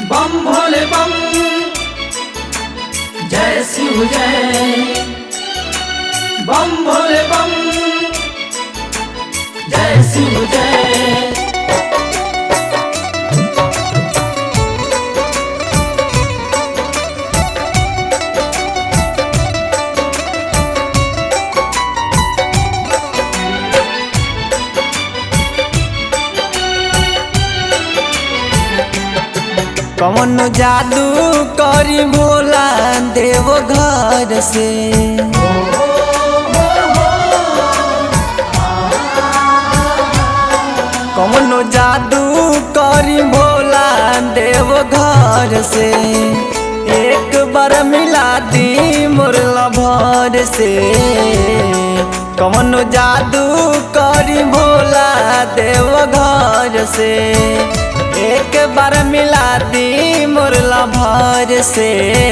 बम भोले बम, जय शिव जय। बम भोले बम, जय शिव जय। कौन जादू करी भोला देव घर से। कौन जादू करी भोला देव घर से। एक बार मिला दी मुरला भर से। कौन जादू करी भोला देव घर से। एक बार मिला दी मुरला भर से।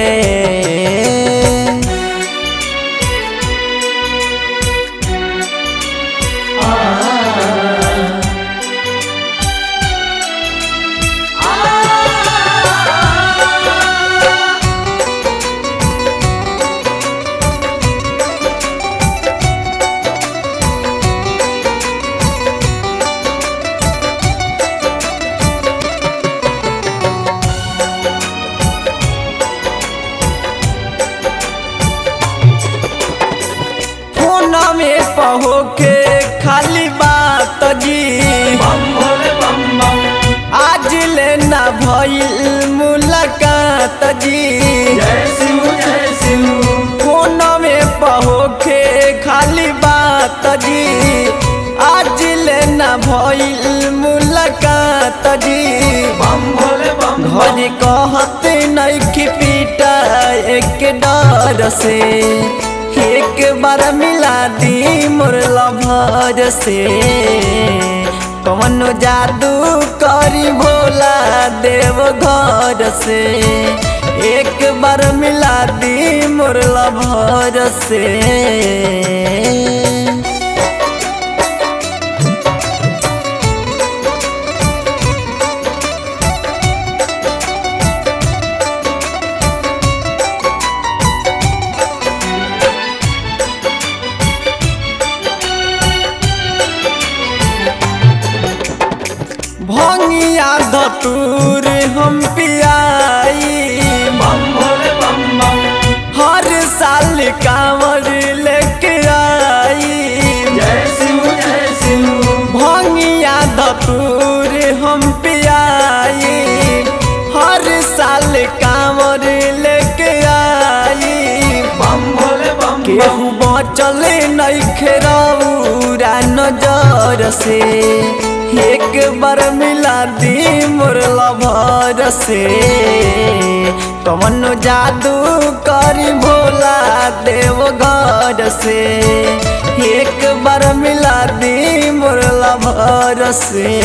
में पहो के खाली बात जी। बम भोले बम बम, आज लेना भइल मुलाकात जी। जय शिव जय शिव। फोन में पहो के खाली बात जी। आज लेना भइल मुलाकात जी। बम भोले बम घर कहते नइखे पीटा एक डर से। एक बार मिला दी मुरला भर से। कौन जादू करी भोला देव घर से। एक बार मिला दी मुरला भर से। भंगिया धतूर हम पियाई। बम भोले बम बम, हर साल कांवर लेके आई। जय शिव जय शिव। भंगिया धतूर हम पियाई। हर साल कांवर लेके आई। बम भोले बम केहू बचल नइखे रउरा नजर से। एक बार मिला दी मुरला भर से। कौन जादू करी भोला देव घर से। एक बार मिला दी मुरला भर से।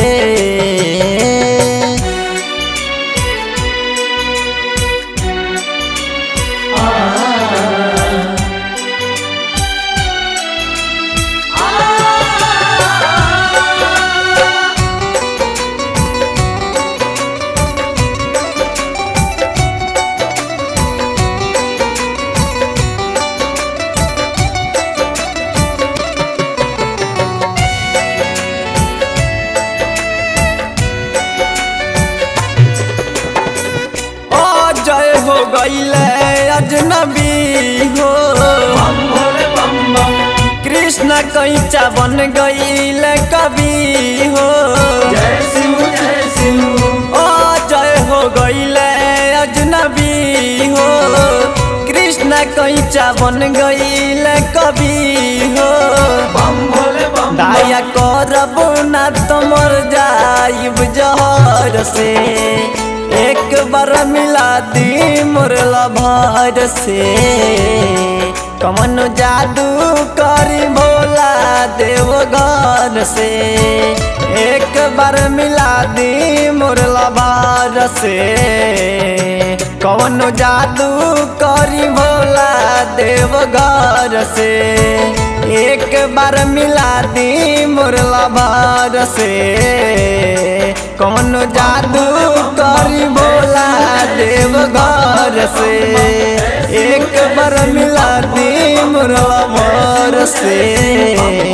जय हो गईले अजनबी हो। बम भोले बम बम, कृष्ण कैचा बन गईले कवि हो। जय शिव जय शिव। जय हो गईले अजनबी हो। कृष्ण कैचा बन गईले कवि हो। बम भोले बम दया करब ना तो मर जाइब जहर से। एक बार मिला दी मुरला भर से। कौन जादू करी भोला देव घर से। एक बार मिला दी मुरला भर से। कौन जादू करी भोला देव घर से। एक बार मिला दी मुरला भर से। कौन जादू करी भोला भर से एक बार मिला दी मोरला भर से।